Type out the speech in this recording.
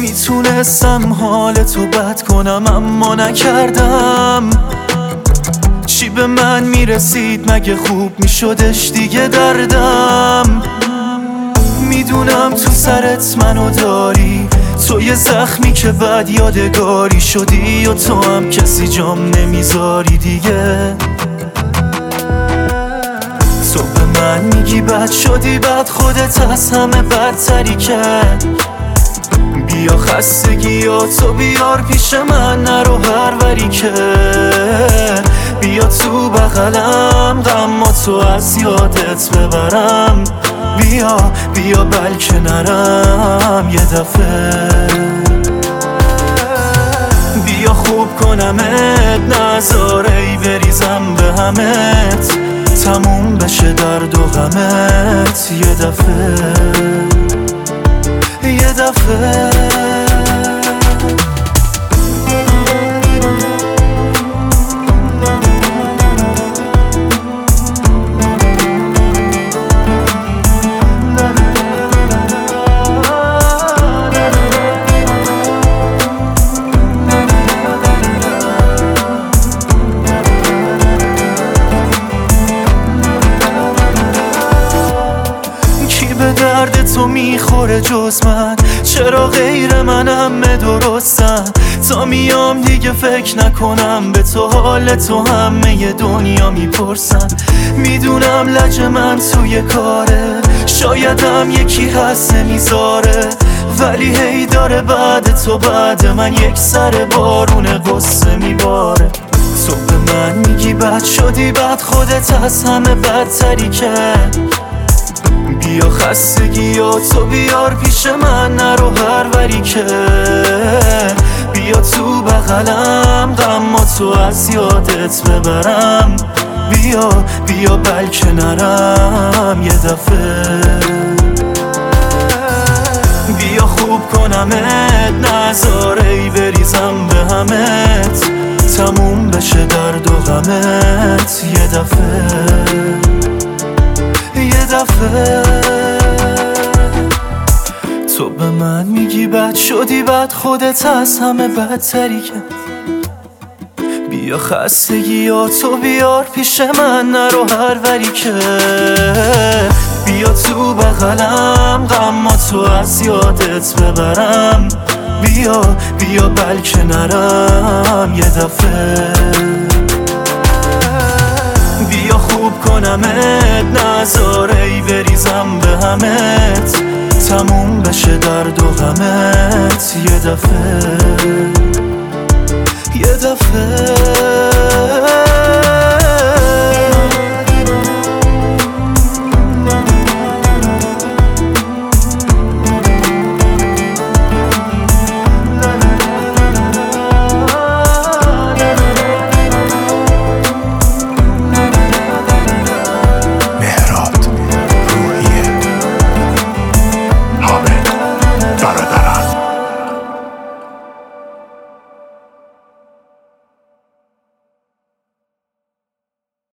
میتونستم حالتو بد کنم اما نکردم. چی به من میرسید مگه خوب میشدش دیگه دردم. میدونم تو سرت منو داری، تو یه زخمی که بعد یادگاری شدی و تو هم کسی جام نمیذاری دیگه. تو به من میگی بد شدی، بعد خودت از همه بدتری کرد. بیا خستگیاتو بیار پیش من، نرو هروری که بیا تو بغلم، غماتو از یادت ببرم. بیا بلکه نرم یه دفعه، بیا خوب کنمت، نذار ای بریزم به همت، تموم بشه درد و غمت یه دفعه. به درد تو میخوره جز من؟ چرا غیر من همه درستن؟ تا میام دیگه فکر نکنم به تو، حال تو همه دنیا میپرسن. میدونم لج من توی کاره، شایدم یکی هست نمیذاره، ولی هی داره بعد تو بعد من یک سر بارون قصه میباره. تو به من میگی بد شدی، بعد خودت از همه بدتری کرد. بیا خستگیاتو بیار پیش من، نرو هروری که بیا تو بغلم، غماتو از یادت ببرم. بیا بلکه نرم یه دفعه، بیا خوب کنمت، نذار ای بریزم به همت، تموم بشه درد و غمت یه دفعه. تو به من میگی بد شدی، بعد خودت از همه بدتری که بیا خستگیاتو بیار پیش من، نرو هروری که بیا تو بغلم، غماتو از یادت ببرم. بیا بلکه نرم یه دفعه، بیا خوب کنمت، نذار ای بریزم به همت، تموم بشه درد و غمت یه دفعه.